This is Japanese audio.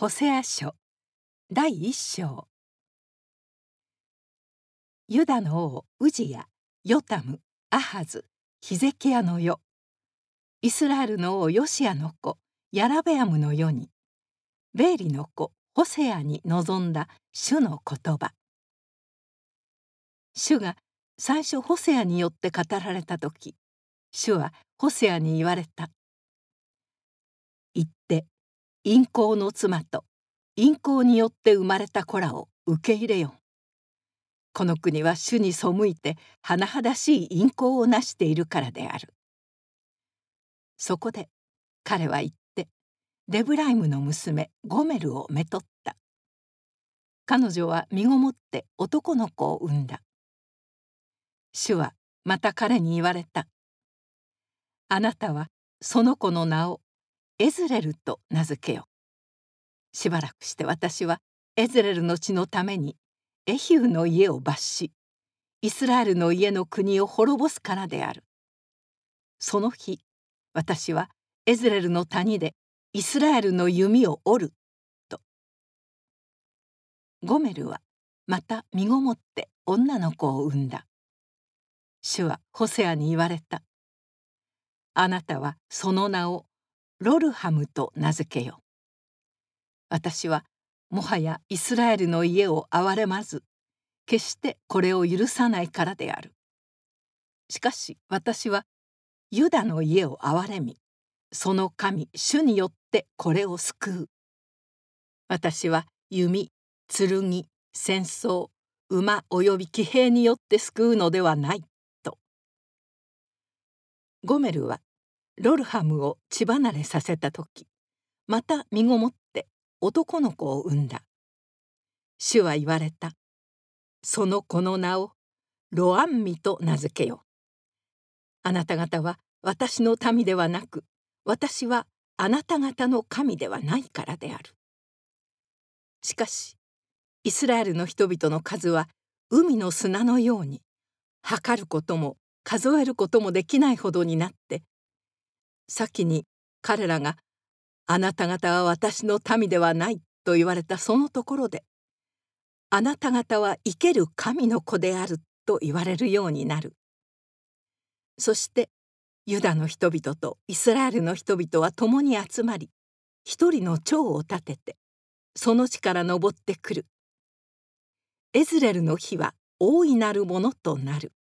ホセア書第一章。ユダの王ウジヤ、ヨタム、アハズ、ヒゼキヤの世、イスラエルの王ヨシアの子ヤラベアムの世に、ベーリの子ホセアに臨んだ主の言葉。主が最初ホセアによって語られた時、主はホセアに言われた。言って陰行の妻と陰行によって生まれた子らを受け入れよ。この国は主に背いて甚だしい陰行をなしているからである。そこで彼は言ってデブライムの娘ゴメルをめとった。彼女は身ごもって男の子を産んだ。主はまた彼に言われた。あなたはその子の名をエズレルと名付けよ。しばらくして私はエズレルの地のためにエヒューの家を罰し、イスラエルの家の国を滅ぼすからである。その日、私はエズレルの谷でイスラエルの弓を折ると。ゴメルはまた身ごもって女の子を産んだ。主はホセアに言われた。あなたはその名をロルハムと名付けよ。私はもはやイスラエルの家を憐れまず、決してこれを許さないからである。しかし私はユダの家を憐れみ、その神主によってこれを救う。私は弓、剣、戦争、馬および騎兵によって救うのではないと。ゴメルはロルハムを血離れさせた時、また身ごもって男の子を産んだ。主は言われた。その子の名をロアンミと名付けよ。あなた方は私の民ではなく、私はあなた方の神ではないからである。しかしイスラエルの人々の数は海の砂のように、測ることも数えることもできないほどになって、先に彼らがあなた方は私の民ではないと言われたそのところで、あなた方は生ける神の子であると言われるようになる。そしてユダの人々とイスラエルの人々は共に集まり、一人の長を立ててその地から登ってくる。エズレルの日は大いなるものとなる。